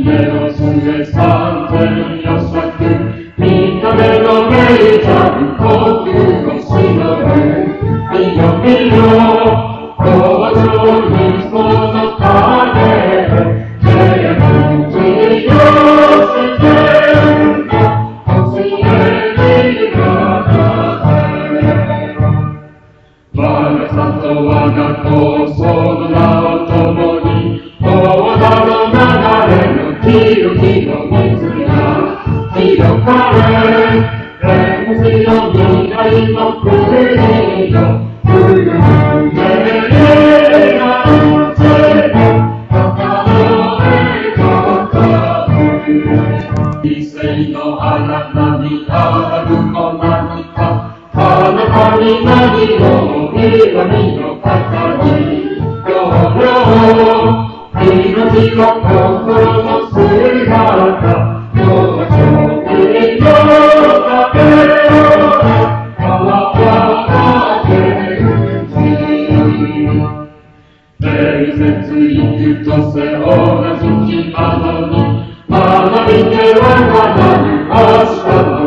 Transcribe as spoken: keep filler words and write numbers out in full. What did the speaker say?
目の末三千よさく見た目の名山呼吸をしのぐ見よ見よ工場にその影手をちよしてんだ教えに我が里我が子その名を共に大田の流れの清きの水が広かれ天地の未来の国よ冬の目がうちの高声とか異性の花何かぶこ何かあなたに何を色味の方にどうよ命の心の姿どうぞ君のためを川は天地伝説生とせ同じ木なのに学びては学び明日